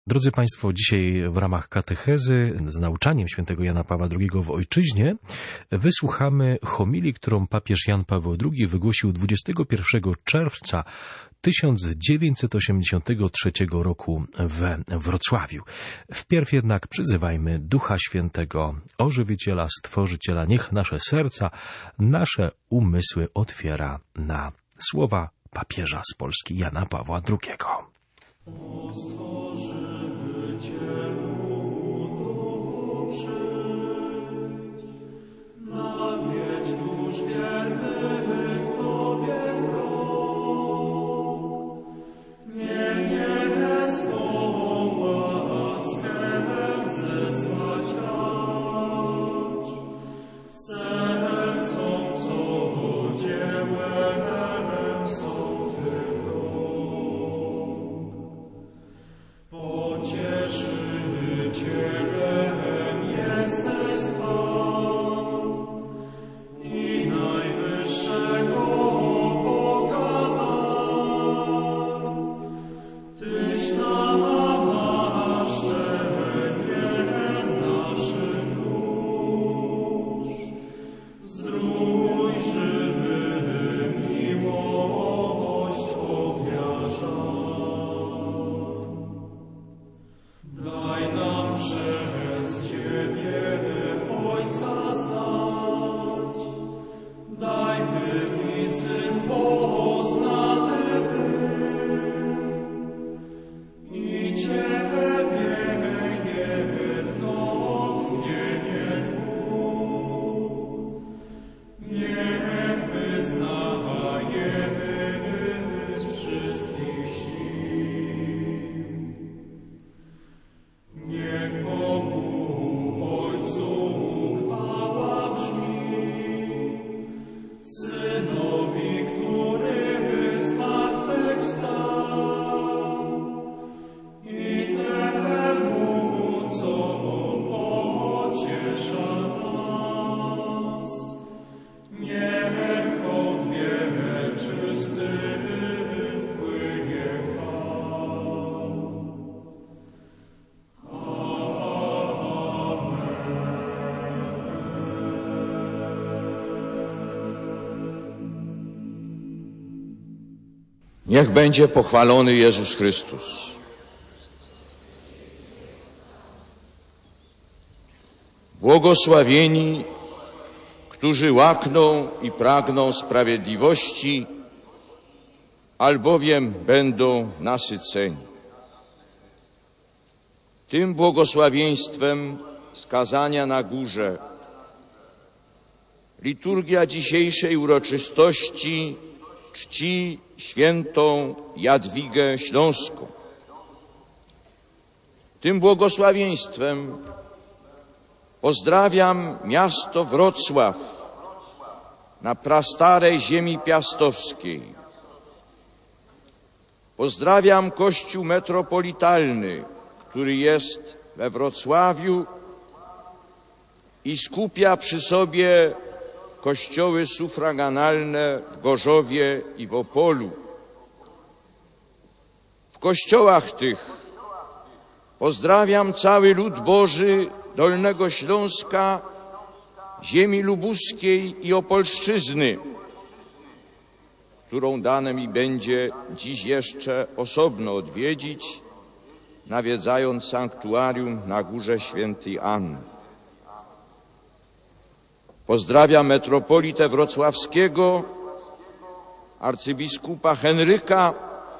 Drodzy Państwo, dzisiaj w ramach katechezy z nauczaniem świętego Jana Pawła II w Ojczyźnie wysłuchamy homilii, którą papież Jan Paweł II wygłosił 21 czerwca 1983 roku we Wrocławiu. Wpierw jednak przyzywajmy Ducha Świętego, Ożywiciela, Stworzyciela. Niech nasze serca, nasze umysły otwiera na słowa papieża z Polski Jana Pawła II. Niech będzie pochwalony Jezus Chrystus. Błogosławieni, którzy łakną i pragną sprawiedliwości, albowiem będą nasyceni. Tym błogosławieństwem z kazania na górze liturgia dzisiejszej uroczystości czci świętą Jadwigę Śląską. Tym błogosławieństwem pozdrawiam miasto Wrocław na prastarej ziemi piastowskiej. Pozdrawiam Kościół metropolitalny, który jest we Wrocławiu i skupia przy sobie kościoły sufraganalne w Gorzowie i w Opolu. W kościołach tych pozdrawiam cały lud Boży Dolnego Śląska, ziemi lubuskiej i Opolszczyzny, którą dane mi będzie dziś jeszcze osobno odwiedzić, nawiedzając sanktuarium na Górze Świętej Anny. Pozdrawiam metropolitę wrocławskiego, arcybiskupa Henryka,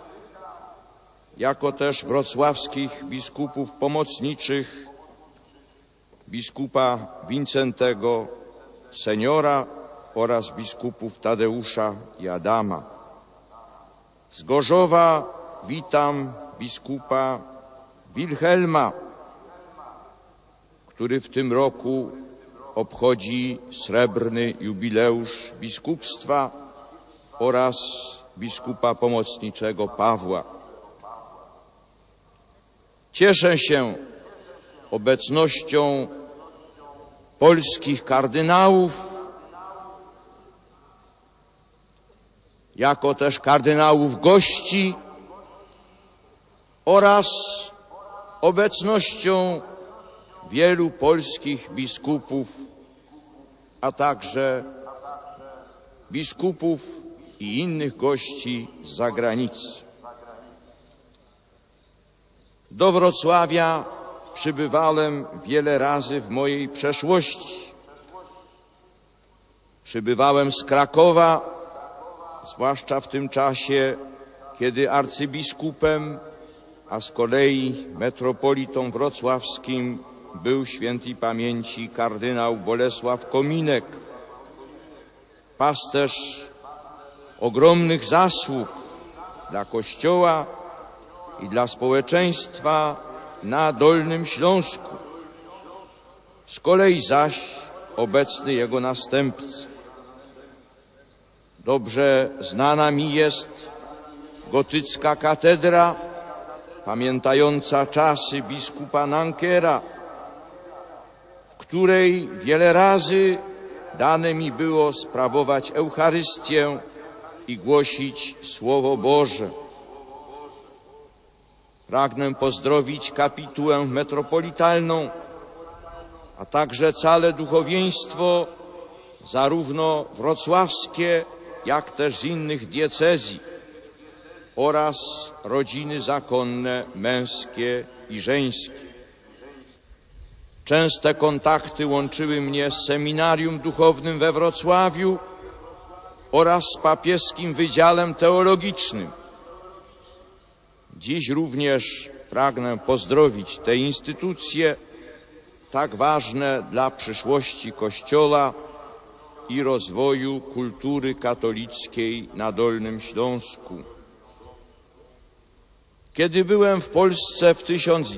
jako też wrocławskich biskupów pomocniczych, biskupa Wincentego Seniora oraz biskupów Tadeusza i Adama. Z Gorzowa witam biskupa Wilhelma, który w tym roku obchodzi srebrny jubileusz biskupstwa, oraz biskupa pomocniczego Pawła. Cieszę się obecnością polskich kardynałów, jako też kardynałów gości oraz obecnością wielu polskich biskupów, a także biskupów i innych gości z zagranicy. Do Wrocławia przybywałem wiele razy w mojej przeszłości. Przybywałem z Krakowa, zwłaszcza w tym czasie, kiedy arcybiskupem, a z kolei metropolitą wrocławskim był świętej pamięci kardynał Bolesław Kominek, pasterz ogromnych zasług dla Kościoła i dla społeczeństwa na Dolnym Śląsku. Z kolei zaś obecny jego następca. Dobrze znana mi jest gotycka katedra, pamiętająca czasy biskupa Nankera, w której wiele razy dane mi było sprawować Eucharystię i głosić Słowo Boże. Pragnę pozdrowić kapitułę metropolitalną, a także całe duchowieństwo, zarówno wrocławskie, jak też z innych diecezji, oraz rodziny zakonne, męskie i żeńskie. Częste kontakty łączyły mnie z seminarium duchownym we Wrocławiu oraz z papieskim Wydziałem Teologicznym. Dziś również pragnę pozdrowić te instytucje, tak ważne dla przyszłości Kościoła i rozwoju kultury katolickiej na Dolnym Śląsku. Kiedy byłem w Polsce w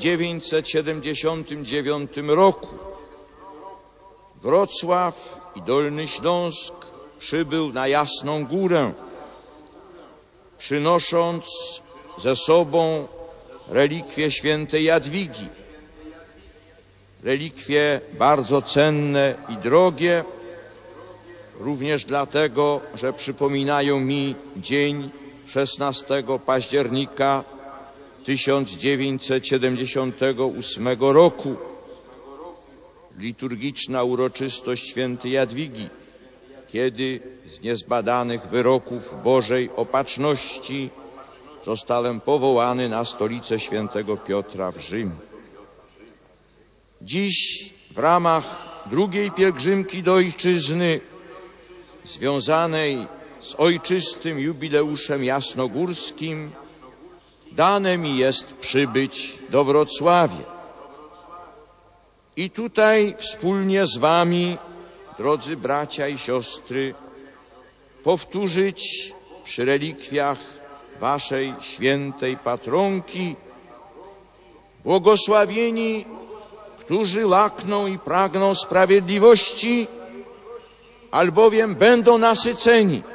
1979 roku, Wrocław i Dolny Śląsk przybył na Jasną Górę, przynosząc ze sobą relikwie świętej Jadwigi. Relikwie bardzo cenne i drogie, również dlatego, że przypominają mi dzień 16 października 1978 roku, liturgiczna uroczystość świętej Jadwigi, kiedy z niezbadanych wyroków Bożej Opatrzności zostałem powołany na stolicę świętego Piotra w Rzymie. Dziś w ramach drugiej pielgrzymki do Ojczyzny, związanej z ojczystym jubileuszem jasnogórskim, dane mi jest przybyć do Wrocławia. I tutaj wspólnie z wami, drodzy bracia i siostry, powtórzyć przy relikwiach waszej świętej patronki: błogosławieni, którzy łakną i pragną sprawiedliwości, albowiem będą nasyceni.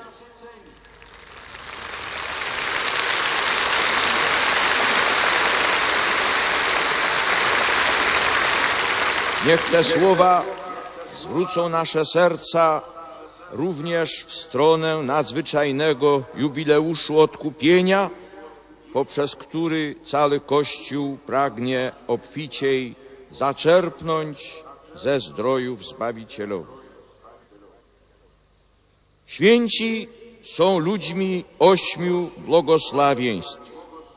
Niech te słowa zwrócą nasze serca również w stronę nadzwyczajnego jubileuszu odkupienia, poprzez który cały Kościół pragnie obficiej zaczerpnąć ze zdrojów Zbawicielowych. Święci są ludźmi 8 błogosławieństw.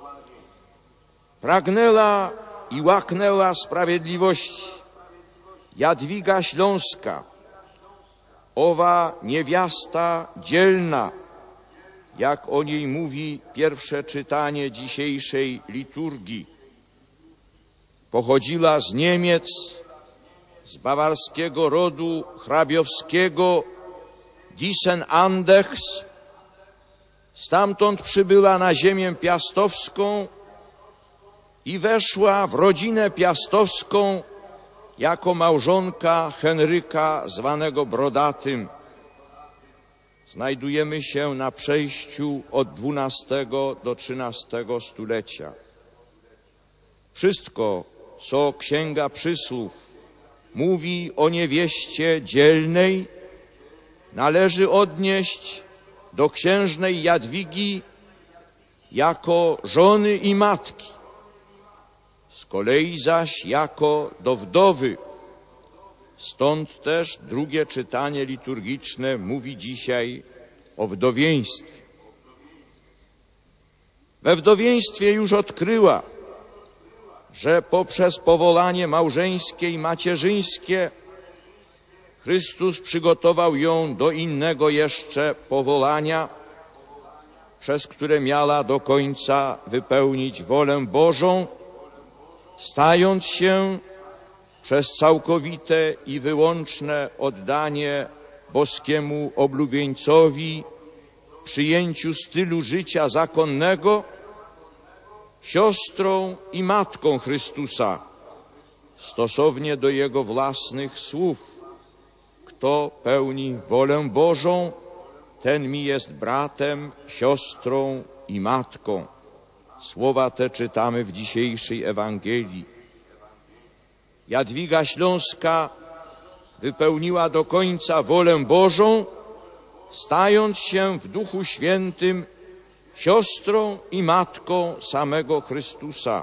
Pragnęła i łaknęła sprawiedliwości Jadwiga Śląska, owa niewiasta dzielna, jak o niej mówi pierwsze czytanie dzisiejszej liturgii. Pochodziła z Niemiec, z bawarskiego rodu hrabiowskiego Diesen-Andechs. Stamtąd przybyła na ziemię piastowską i weszła w rodzinę piastowską jako małżonka Henryka, zwanego Brodatym. Znajdujemy się na przejściu od XII do XIII stulecia. Wszystko, co Księga Przysłów mówi o niewieście dzielnej, należy odnieść do księżnej Jadwigi jako żony i matki. z kolei zaś jako do wdowy. Stąd też drugie czytanie liturgiczne mówi dzisiaj o wdowieństwie. We wdowieństwie już odkryła, że poprzez powołanie małżeńskie i macierzyńskie Chrystus przygotował ją do innego jeszcze powołania, przez które miała do końca wypełnić wolę Bożą, stając się przez całkowite i wyłączne oddanie boskiemu oblubieńcowi w przyjęciu stylu życia zakonnego, siostrą i matką Chrystusa, stosownie do Jego własnych słów. Kto pełni wolę Bożą, ten mi jest bratem, siostrą i matką. Słowa te czytamy w dzisiejszej Ewangelii. Jadwiga Śląska wypełniła do końca wolę Bożą, stając się w Duchu Świętym siostrą i matką samego Chrystusa.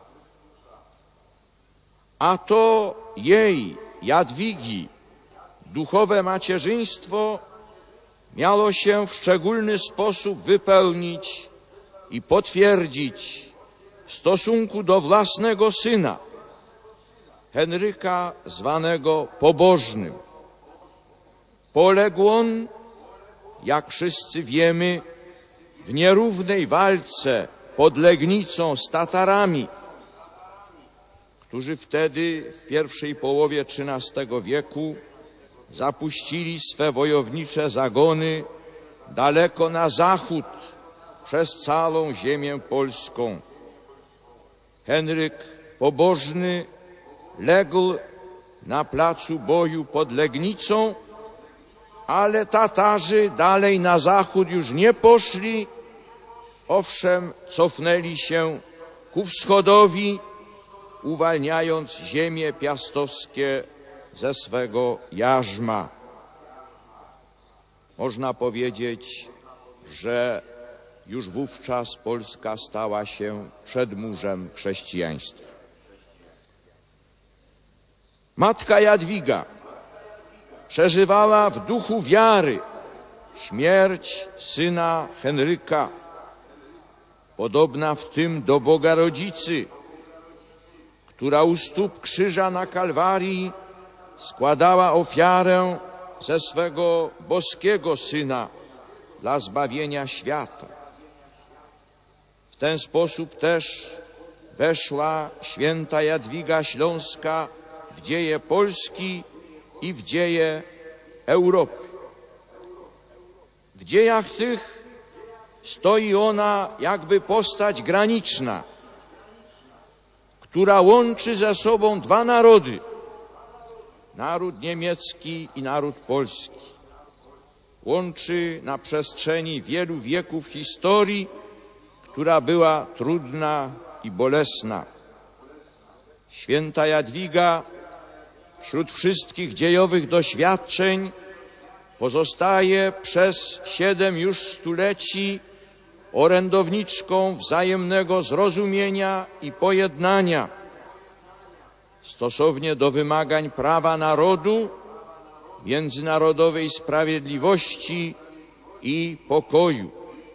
A to jej, Jadwigi, duchowe macierzyństwo miało się w szczególny sposób wypełnić i potwierdzić w stosunku do własnego syna, Henryka zwanego Pobożnym. Poległ on, jak wszyscy wiemy, w nierównej walce pod Legnicą z Tatarami, którzy wtedy w pierwszej połowie XIII wieku zapuścili swe wojownicze zagony daleko na zachód przez całą ziemię polską. Henryk Pobożny legł na placu boju pod Legnicą, ale Tatarzy dalej na zachód już nie poszli, owszem, cofnęli się ku wschodowi, uwalniając ziemie piastowskie ze swego jarzma. Można powiedzieć, że już wówczas Polska stała się przedmurzem chrześcijaństwa. Matka Jadwiga przeżywała w duchu wiary śmierć syna Henryka, podobna w tym do Boga Rodzicy, która u stóp krzyża na Kalwarii składała ofiarę ze swego boskiego Syna dla zbawienia świata. W ten sposób też weszła święta Jadwiga Śląska w dzieje Polski i w dzieje Europy. W dziejach tych stoi ona jakby postać graniczna, która łączy ze sobą dwa narody, naród niemiecki i naród polski. Łączy na przestrzeni wielu wieków historii, która była trudna i bolesna. Święta Jadwiga wśród wszystkich dziejowych doświadczeń pozostaje przez 7 już stuleci orędowniczką wzajemnego zrozumienia i pojednania, stosownie do wymagań prawa narodu, międzynarodowej sprawiedliwości i pokoju.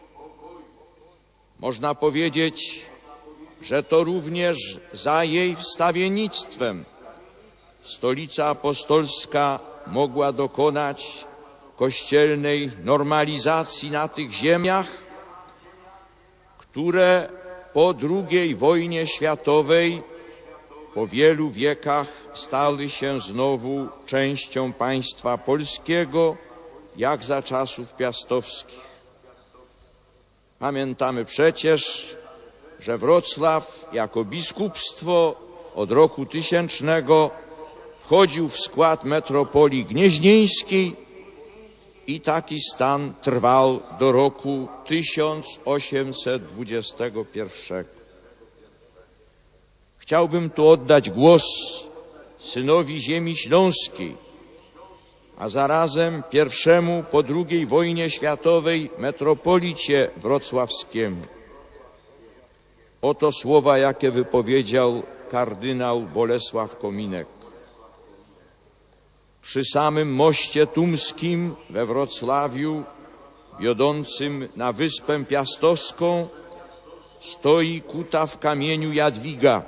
Można powiedzieć, że to również za jej wstawiennictwem Stolica Apostolska mogła dokonać kościelnej normalizacji na tych ziemiach, które po II wojnie światowej po wielu wiekach stały się znowu częścią państwa polskiego, jak za czasów piastowskich. Pamiętamy przecież, że Wrocław jako biskupstwo od roku 1000 wchodził w skład metropolii gnieźnieńskiej i taki stan trwał do roku 1821. Chciałbym tu oddać głos synowi ziemi śląskiej, a zarazem pierwszemu po II wojnie światowej metropolicie wrocławskiemu. Oto słowa, jakie wypowiedział kardynał Bolesław Kominek. Przy samym moście tumskim we Wrocławiu, wiodącym na Wyspę Piastowską, stoi kuta w kamieniu Jadwiga.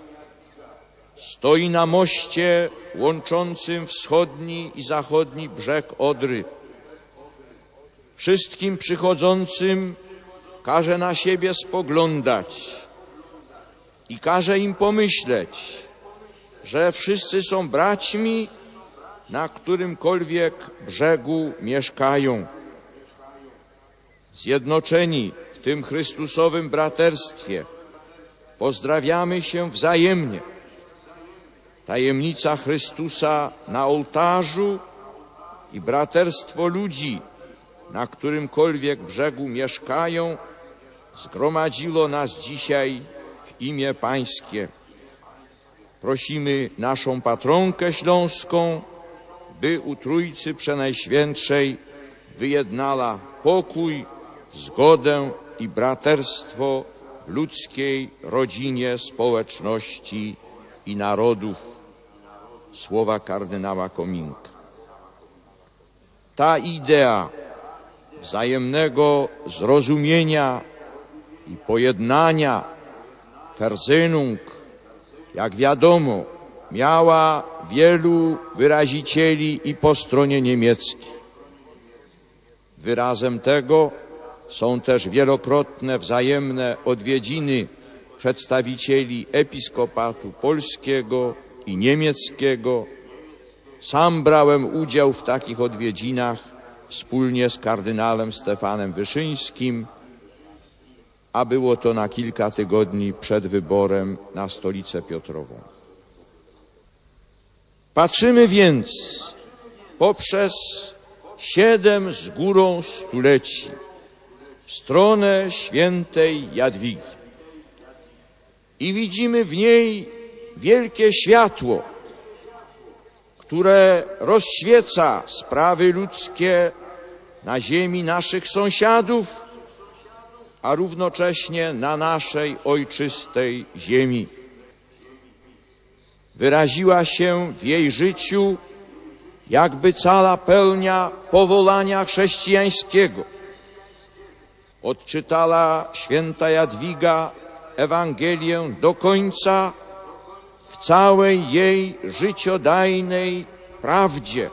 Stoi na moście łączącym wschodni i zachodni brzeg Odry. Wszystkim przychodzącym każe na siebie spoglądać i każe im pomyśleć, że wszyscy są braćmi, na którymkolwiek brzegu mieszkają. Zjednoczeni w tym Chrystusowym braterstwie pozdrawiamy się wzajemnie. Tajemnica Chrystusa na ołtarzu i braterstwo ludzi, na którymkolwiek brzegu mieszkają, zgromadziło nas dzisiaj w imię Pańskie. Prosimy naszą patronkę śląską, by u Trójcy Przenajświętszej wyjednała pokój, zgodę i braterstwo w ludzkiej rodzinie, społeczności i narodów. Słowa kardynała Kominka. Ta idea wzajemnego zrozumienia i pojednania, Versöhnung, jak wiadomo, miała wielu wyrazicieli i po stronie niemieckiej. Wyrazem tego są też wielokrotne wzajemne odwiedziny przedstawicieli episkopatu polskiego i niemieckiego. Sam brałem udział w takich odwiedzinach wspólnie z kardynałem Stefanem Wyszyńskim, a było to na kilka tygodni przed wyborem na Stolicę Piotrową. Patrzymy więc poprzez 7 z górą stuleci w stronę świętej Jadwigi i widzimy w niej wielkie światło, które rozświeca sprawy ludzkie na ziemi naszych sąsiadów, a równocześnie na naszej ojczystej ziemi. Wyraziła się w jej życiu jakby cała pełnia powołania chrześcijańskiego. Odczytała święta Jadwiga Ewangelię do końca w całej jej życiodajnej prawdzie.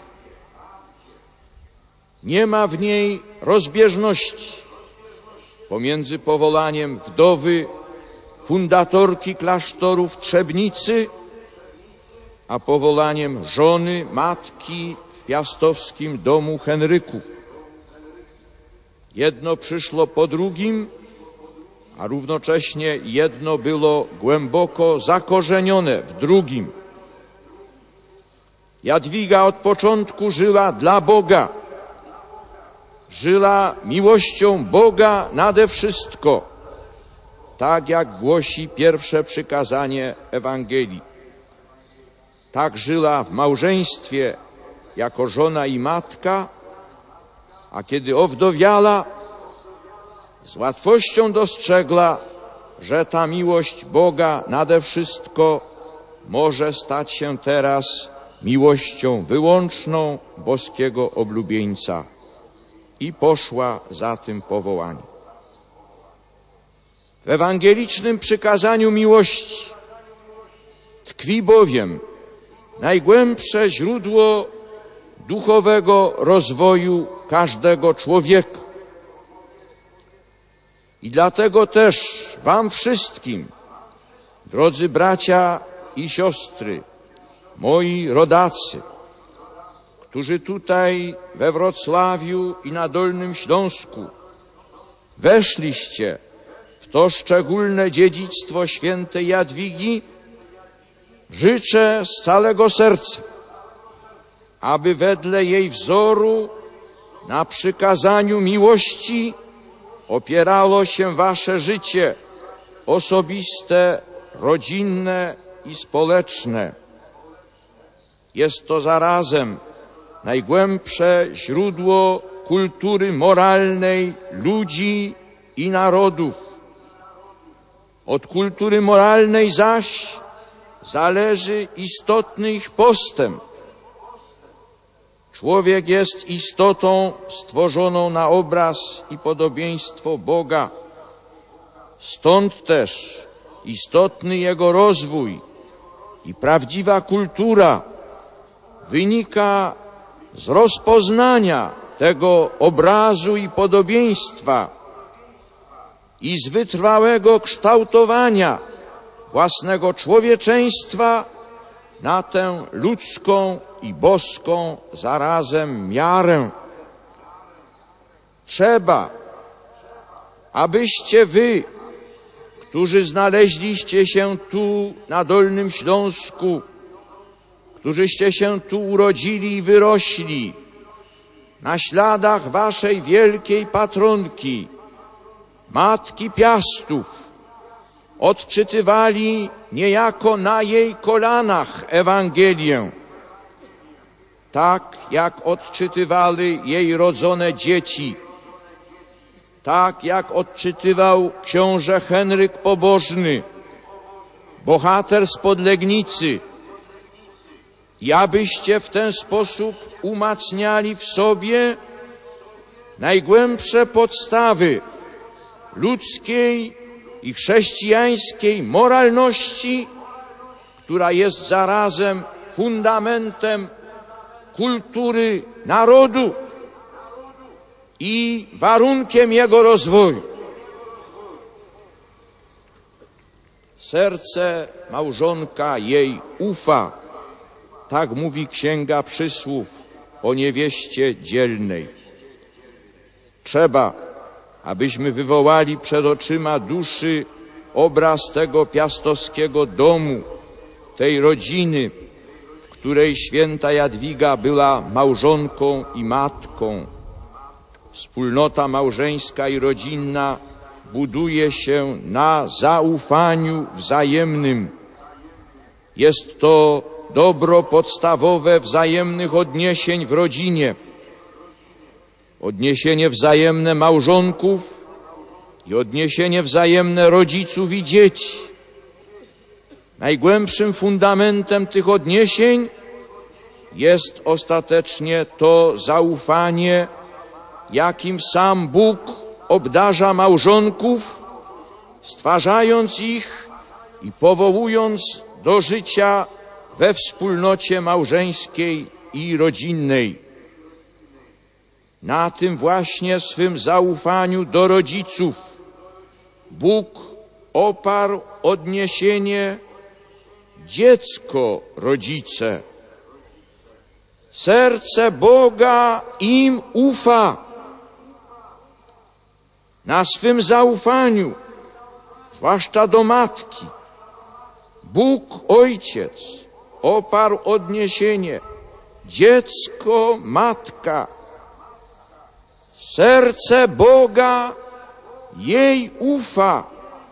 Nie ma w niej rozbieżności pomiędzy powołaniem wdowy, fundatorki klasztoru w Trzebnicy, a powołaniem żony, matki w piastowskim domu Henryków. Jedno przyszło po drugim, a równocześnie jedno było głęboko zakorzenione w drugim. Jadwiga od początku żyła dla Boga. Żyła miłością Boga nade wszystko, tak jak głosi pierwsze przykazanie Ewangelii. Tak żyła w małżeństwie jako żona i matka, a kiedy owdowiała, z łatwością dostrzegła, że ta miłość Boga nade wszystko może stać się teraz miłością wyłączną boskiego oblubieńca i poszła za tym powołaniem. W ewangelicznym przykazaniu miłości tkwi bowiem najgłębsze źródło duchowego rozwoju każdego człowieka. I dlatego też wam wszystkim, drodzy bracia i siostry, moi rodacy, którzy tutaj we Wrocławiu i na Dolnym Śląsku weszliście w to szczególne dziedzictwo świętej Jadwigi, życzę z całego serca, aby wedle jej wzoru na przykazaniu miłości opierało się wasze życie osobiste, rodzinne i społeczne. Jest to zarazem najgłębsze źródło kultury moralnej ludzi i narodów. Od kultury moralnej zaś zależy istotny ich postęp. Człowiek jest istotą stworzoną na obraz i podobieństwo Boga. Stąd też istotny jego rozwój i prawdziwa kultura wynika z rozpoznania tego obrazu i podobieństwa i z wytrwałego kształtowania własnego człowieczeństwa na tę ludzką i boską zarazem miarę. Trzeba, abyście wy, którzy znaleźliście się tu na Dolnym Śląsku, którzyście się tu urodzili i wyrośli, na śladach waszej wielkiej patronki, Matki Piastów, odczytywali niejako na jej kolanach Ewangelię, tak jak odczytywali jej rodzone dzieci, tak jak odczytywał książę Henryk Pobożny, bohater z Podlegnicy, i abyście w ten sposób umacniali w sobie najgłębsze podstawy ludzkiej i chrześcijańskiej moralności, która jest zarazem fundamentem kultury narodu i warunkiem jego rozwoju. Serce małżonka jej ufa, tak mówi Księga Przysłów o niewieście dzielnej. Trzeba, abyśmy wywołali przed oczyma duszy obraz tego piastowskiego domu, tej rodziny, w której święta Jadwiga była małżonką i matką. Wspólnota małżeńska i rodzinna buduje się na zaufaniu wzajemnym. Jest to dobro podstawowe wzajemnych odniesień w rodzinie. Odniesienie wzajemne małżonków i odniesienie wzajemne rodziców i dzieci. Najgłębszym fundamentem tych odniesień jest ostatecznie to zaufanie, jakim sam Bóg obdarza małżonków, stwarzając ich i powołując do życia we wspólnocie małżeńskiej i rodzinnej. Na tym właśnie swym zaufaniu do rodziców Bóg oparł odniesienie dziecko-rodzice. Serce Boga im ufa. Na swym zaufaniu, zwłaszcza do matki, Bóg Ojciec oparł odniesienie dziecko-matka. Serce Boga jej ufa.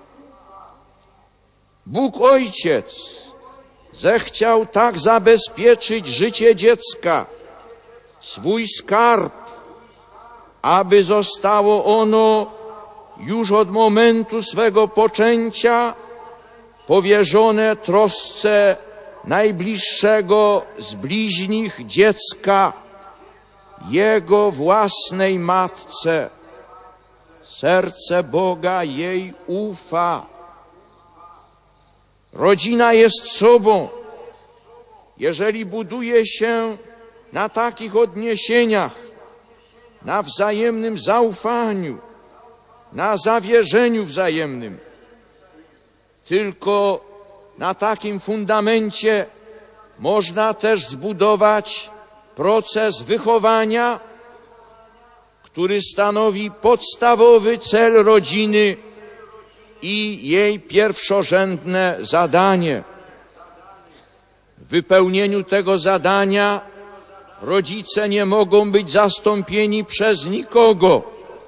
Bóg Ojciec zechciał tak zabezpieczyć życie dziecka, swój skarb, aby zostało ono już od momentu swego poczęcia powierzone trosce najbliższego z bliźnich dziecka, jego własnej matce. Serce Boga jej ufa. Rodzina jest sobą. Jeżeli buduje się na takich odniesieniach, na wzajemnym zaufaniu, na zawierzeniu wzajemnym, tylko na takim fundamencie można też zbudować proces wychowania, który stanowi podstawowy cel rodziny i jej pierwszorzędne zadanie. W wypełnieniu tego zadania rodzice nie mogą być zastąpieni przez nikogo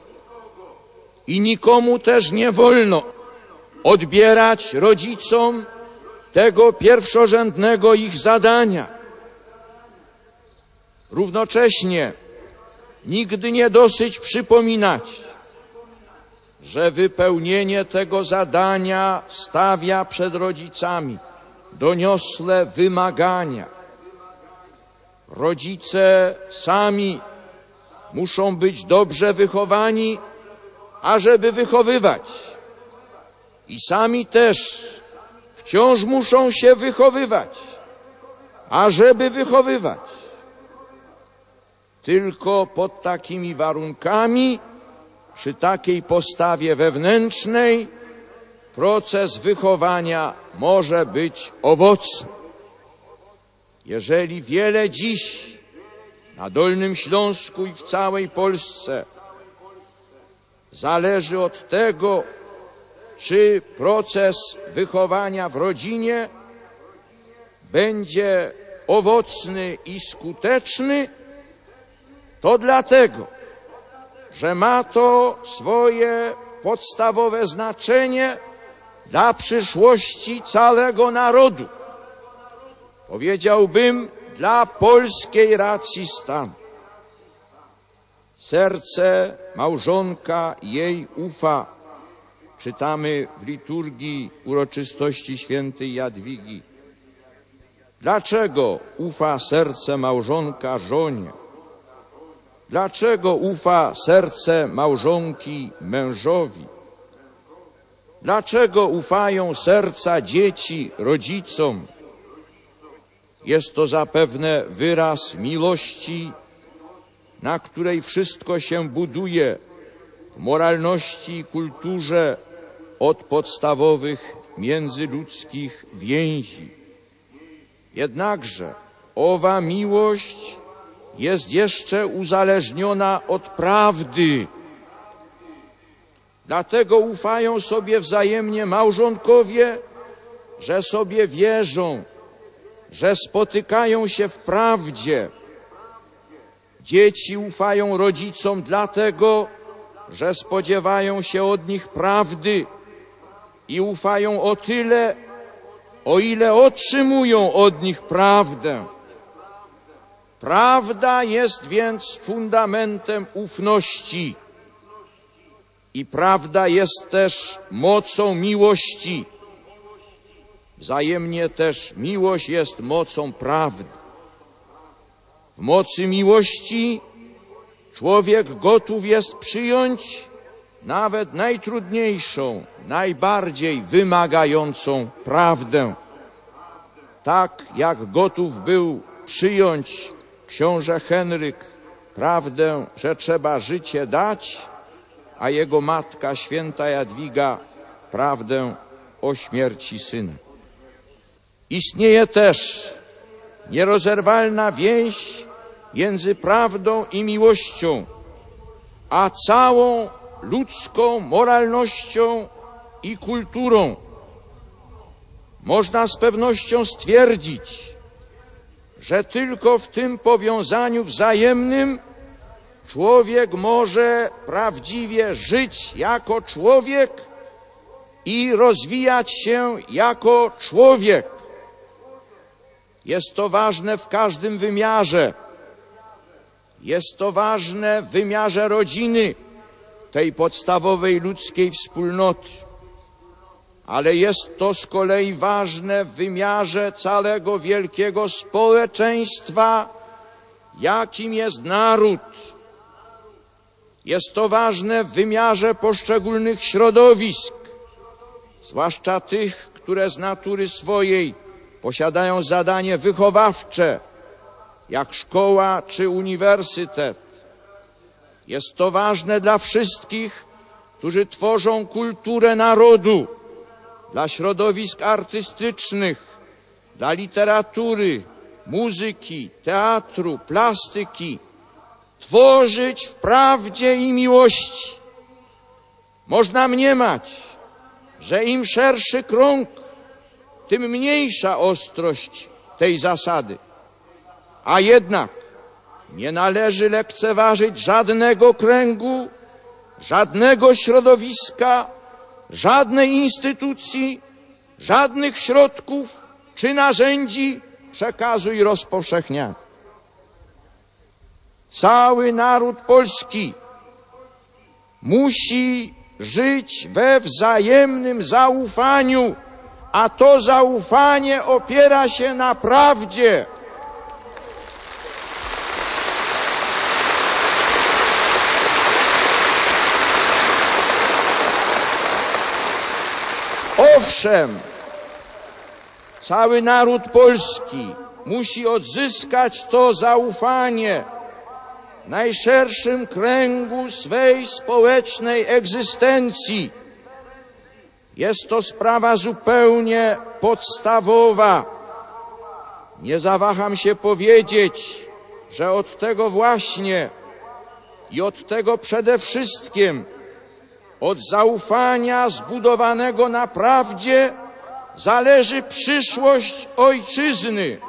i nikomu też nie wolno odbierać rodzicom tego pierwszorzędnego ich zadania. Równocześnie nigdy nie dosyć przypominać, że wypełnienie tego zadania stawia przed rodzicami doniosłe wymagania. Rodzice sami muszą być dobrze wychowani, ażeby wychowywać. I sami też wciąż muszą się wychowywać, ażeby wychowywać. Tylko pod takimi warunkami, przy takiej postawie wewnętrznej, proces wychowania może być owocny. Jeżeli wiele dziś na Dolnym Śląsku i w całej Polsce zależy od tego, czy proces wychowania w rodzinie będzie owocny i skuteczny, to dlatego, że ma to swoje podstawowe znaczenie dla przyszłości całego narodu. Powiedziałbym, dla polskiej racji stanu. Serce małżonka jej ufa, czytamy w liturgii uroczystości świętej Jadwigi. Dlaczego ufa serce małżonka żonie? Dlaczego ufa serce małżonki mężowi? Dlaczego ufają serca dzieci rodzicom? Jest to zapewne wyraz miłości, na której wszystko się buduje w moralności i kulturze od podstawowych międzyludzkich więzi. Jednakże owa miłość jest jeszcze uzależniona od prawdy. Dlatego ufają sobie wzajemnie małżonkowie, że sobie wierzą, że spotykają się w prawdzie. Dzieci ufają rodzicom dlatego, że spodziewają się od nich prawdy i ufają o tyle, o ile otrzymują od nich prawdę. Prawda jest więc fundamentem ufności i prawda jest też mocą miłości. Wzajemnie też miłość jest mocą prawdy. W mocy miłości człowiek gotów jest przyjąć nawet najtrudniejszą, najbardziej wymagającą prawdę. Tak jak gotów był przyjąć książę Henryk prawdę, że trzeba życie dać, a jego matka święta Jadwiga prawdę o śmierci syna. Istnieje też nierozerwalna więź między prawdą i miłością, a całą ludzką moralnością i kulturą. Można z pewnością stwierdzić, że tylko w tym powiązaniu wzajemnym człowiek może prawdziwie żyć jako człowiek i rozwijać się jako człowiek. Jest to ważne w każdym wymiarze. Jest to ważne w wymiarze rodziny, tej podstawowej ludzkiej wspólnoty. Ale jest to z kolei ważne w wymiarze całego wielkiego społeczeństwa, jakim jest naród. Jest to ważne w wymiarze poszczególnych środowisk, zwłaszcza tych, które z natury swojej posiadają zadanie wychowawcze, jak szkoła czy uniwersytet. Jest to ważne dla wszystkich, którzy tworzą kulturę narodu, dla środowisk artystycznych, dla literatury, muzyki, teatru, plastyki. Tworzyć w prawdzie i miłości. Można mniemać, że im szerszy krąg, tym mniejsza ostrość tej zasady. A jednak nie należy lekceważyć żadnego kręgu, żadnego środowiska, żadnej instytucji, żadnych środków czy narzędzi przekazu i rozpowszechniania. Cały naród polski musi żyć we wzajemnym zaufaniu a to zaufanie opiera się na prawdzie. Owszem, cały naród polski musi odzyskać to zaufanie w najszerszym kręgu swej społecznej egzystencji. Jest to sprawa zupełnie podstawowa. Nie zawaham się powiedzieć, że od tego właśnie i od tego przede wszystkim, od zaufania zbudowanego na prawdzie, zależy przyszłość ojczyzny.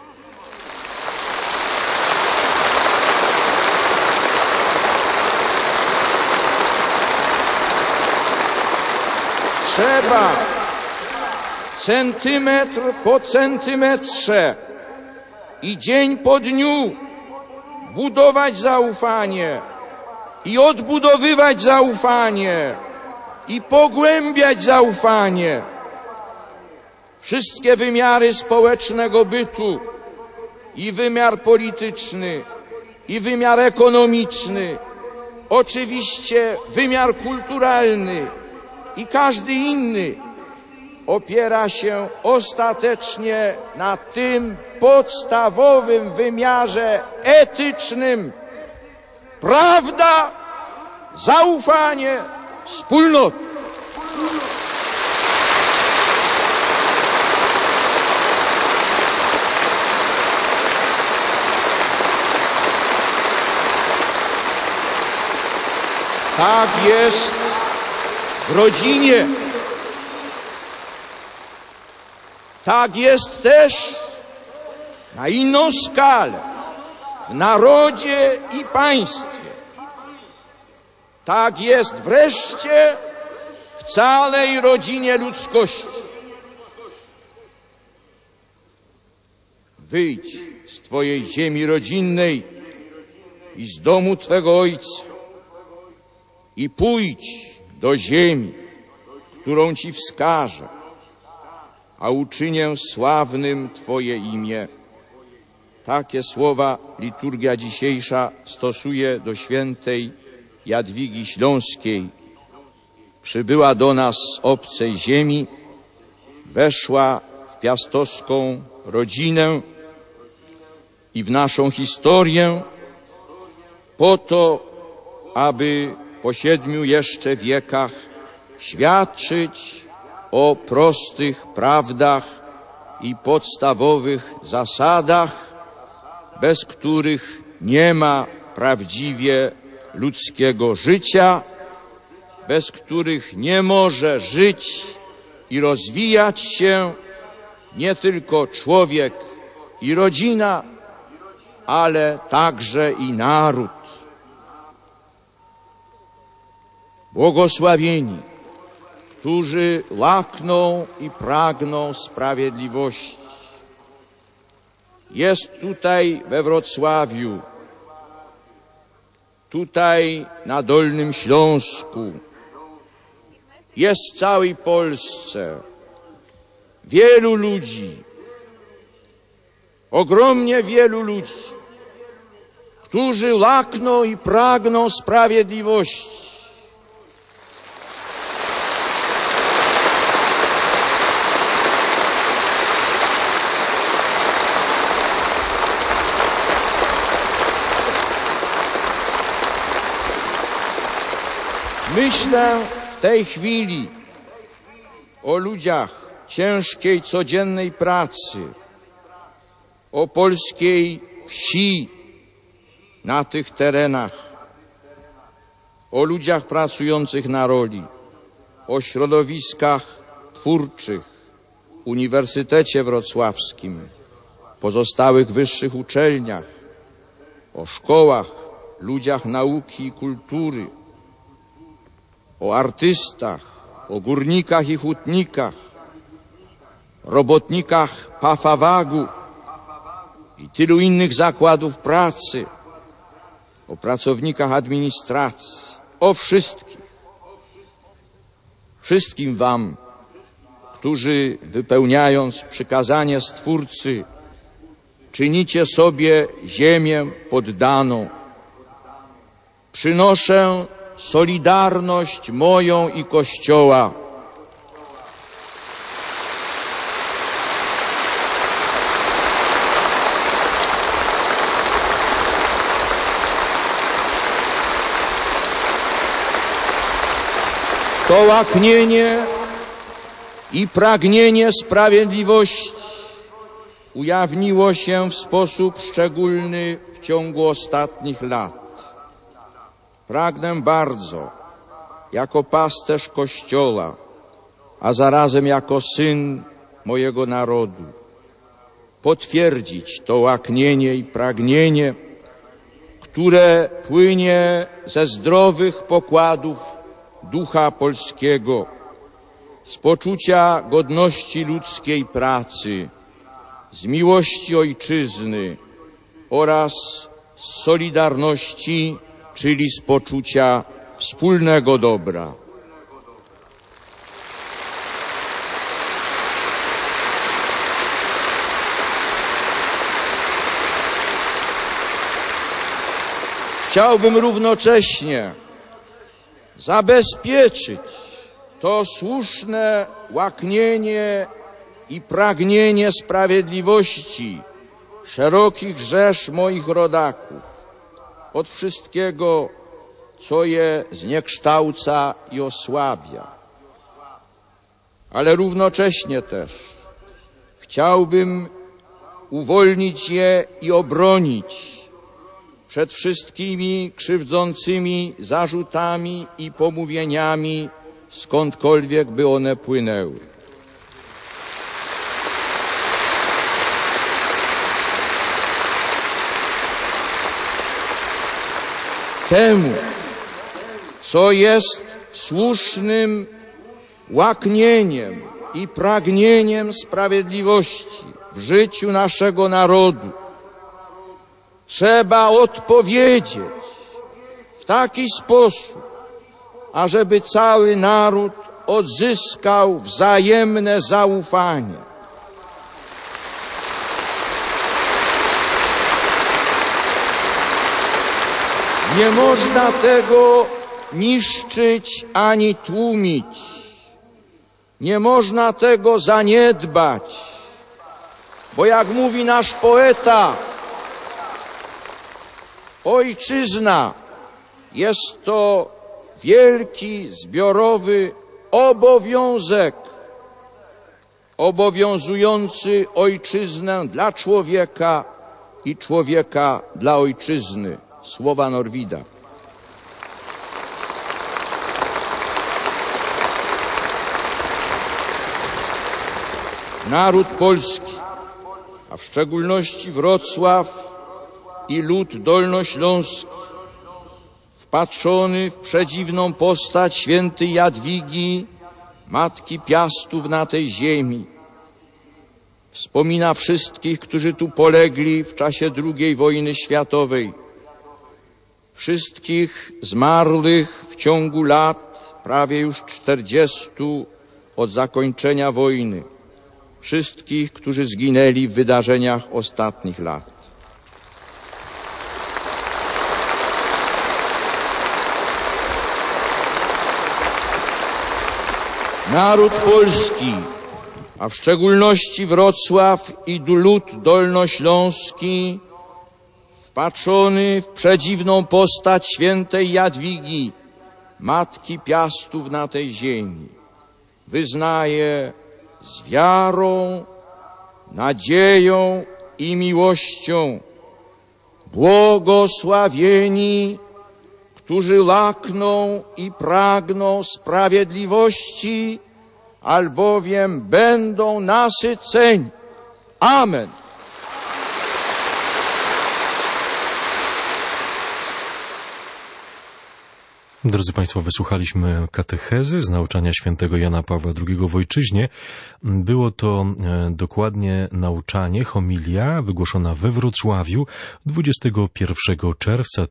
Trzeba centymetr po centymetrze i dzień po dniu budować zaufanie i odbudowywać zaufanie i pogłębiać zaufanie. Wszystkie wymiary społecznego bytu, i wymiar polityczny, i wymiar ekonomiczny, oczywiście wymiar kulturalny i każdy inny, opiera się ostatecznie na tym podstawowym wymiarze etycznym. Prawda, zaufanie, wspólnota. Tak jest w rodzinie. Tak jest też na inną skalę w narodzie i państwie. Tak jest wreszcie w całej rodzinie ludzkości. Wyjdź z twojej ziemi rodzinnej i z domu twego ojca i pójdź do ziemi, którą ci wskażę, a uczynię sławnym twoje imię. Takie słowa liturgia dzisiejsza stosuje do świętej Jadwigi Śląskiej. Przybyła do nas z obcej ziemi, weszła w piastowską rodzinę i w naszą historię po to, aby po 7 jeszcze wiekach świadczyć o prostych prawdach i podstawowych zasadach, bez których nie ma prawdziwie ludzkiego życia, bez których nie może żyć i rozwijać się nie tylko człowiek i rodzina, ale także i naród. Błogosławieni, którzy łakną i pragną sprawiedliwości. Jest tutaj we Wrocławiu, tutaj na Dolnym Śląsku, jest w całej Polsce wielu ludzi, ogromnie wielu ludzi, którzy łakną i pragną sprawiedliwości. Myślę w tej chwili o ludziach ciężkiej, codziennej pracy, o polskiej wsi na tych terenach, o ludziach pracujących na roli, o środowiskach twórczych, Uniwersytecie Wrocławskim, pozostałych wyższych uczelniach, o szkołach, ludziach nauki i kultury, o artystach, o górnikach i hutnikach, robotnikach Pafawagu i tylu innych zakładów pracy, o pracownikach administracji, o wszystkim wam, którzy wypełniając przykazanie Stwórcy, czynicie sobie ziemię poddaną. Przynoszę solidarność moją i Kościoła. To łaknienie i pragnienie sprawiedliwości ujawniło się w sposób szczególny w ciągu ostatnich lat. Pragnę bardzo, jako pasterz Kościoła, a zarazem jako syn mojego narodu, potwierdzić to łaknienie i pragnienie, które płynie ze zdrowych pokładów ducha polskiego, z poczucia godności ludzkiej pracy, z miłości ojczyzny oraz z solidarności, czyli z poczucia wspólnego dobra. Chciałbym równocześnie zabezpieczyć to słuszne łaknienie i pragnienie sprawiedliwości szerokich rzesz moich rodaków od wszystkiego, co je zniekształca i osłabia. Ale równocześnie też chciałbym uwolnić je i obronić przed wszystkimi krzywdzącymi zarzutami i pomówieniami, skądkolwiek by one płynęły. Temu, co jest słusznym łaknieniem i pragnieniem sprawiedliwości w życiu naszego narodu, trzeba odpowiedzieć w taki sposób, ażeby cały naród odzyskał wzajemne zaufanie. Nie można tego niszczyć ani tłumić. Nie można tego zaniedbać, bo jak mówi nasz poeta, ojczyzna jest to wielki, zbiorowy obowiązek obowiązujący ojczyznę dla człowieka i człowieka dla ojczyzny. Słowa Norwida. Naród polski, a w szczególności Wrocław i lud dolnośląski, wpatrzony w przedziwną postać świętej Jadwigi, Matki Piastów na tej ziemi, wspomina wszystkich, którzy tu polegli w czasie II wojny światowej, wszystkich zmarłych w ciągu lat prawie już 40 od zakończenia wojny, wszystkich, którzy zginęli w wydarzeniach ostatnich lat. Naród polski, a w szczególności Wrocław i lud dolnośląski, wpatrzony w przedziwną postać świętej Jadwigi, Matki Piastów na tej ziemi, wyznaje z wiarą, nadzieją i miłością: błogosławieni, którzy łakną i pragną sprawiedliwości, albowiem będą nasyceni. Amen. Drodzy Państwo, wysłuchaliśmy katechezy z nauczania świętego Jana Pawła II w ojczyźnie. Było to dokładnie nauczanie, homilia wygłoszona we Wrocławiu 21 czerwca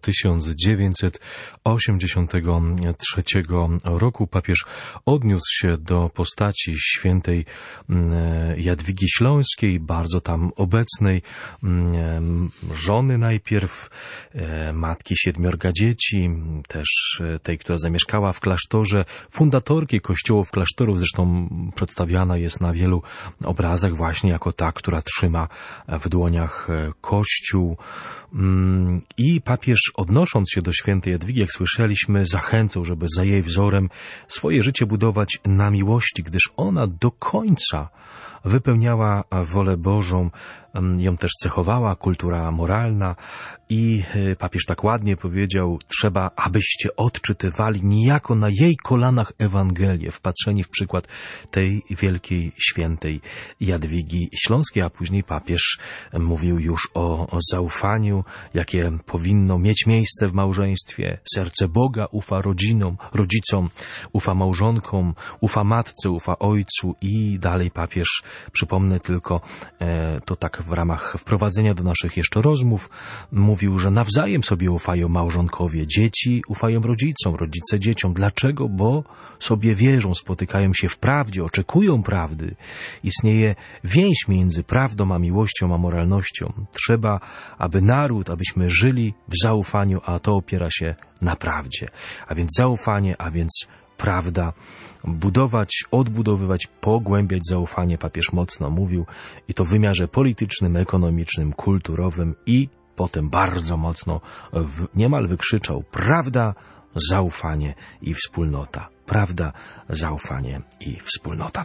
1983 roku. Papież odniósł się do postaci świętej Jadwigi Śląskiej, bardzo tam obecnej, żony najpierw, matki 7 dzieci, też tej, która zamieszkała w klasztorze, fundatorki kościołów, klasztorów, zresztą przedstawiana jest na wielu obrazach właśnie jako ta, która trzyma w dłoniach kościół. I papież, odnosząc się do świętej Jadwigi, jak słyszeliśmy, zachęcał, żeby za jej wzorem swoje życie budować na miłości, gdyż ona do końca wypełniała wolę Bożą, ją też cechowała kultura moralna i papież tak ładnie powiedział: trzeba, abyście odczytywali niejako na jej kolanach Ewangelię, wpatrzeni w przykład tej wielkiej świętej Jadwigi Śląskiej, a później papież mówił już o zaufaniu, jakie powinno mieć miejsce w małżeństwie. Serce Boga ufa rodzicom, ufa małżonkom, ufa matce, ufa ojcu i dalej papież, przypomnę tylko, to tak w ramach wprowadzenia do naszych jeszcze rozmów, mówił, że nawzajem sobie ufają małżonkowie, dzieci ufają rodzicom, rodzice dzieciom. Dlaczego? Bo sobie wierzą, spotykają się w prawdzie, oczekują prawdy. Istnieje więź między prawdą a miłością, a moralnością. Trzeba, aby naród, abyśmy żyli w zaufaniu, a to opiera się na prawdzie. A więc zaufanie, a więc prawda. Budować, odbudowywać, pogłębiać zaufanie, papież mocno mówił, i to w wymiarze politycznym, ekonomicznym, kulturowym, i potem bardzo mocno niemal wykrzyczał: prawda, zaufanie i wspólnota. Prawda, zaufanie i wspólnota.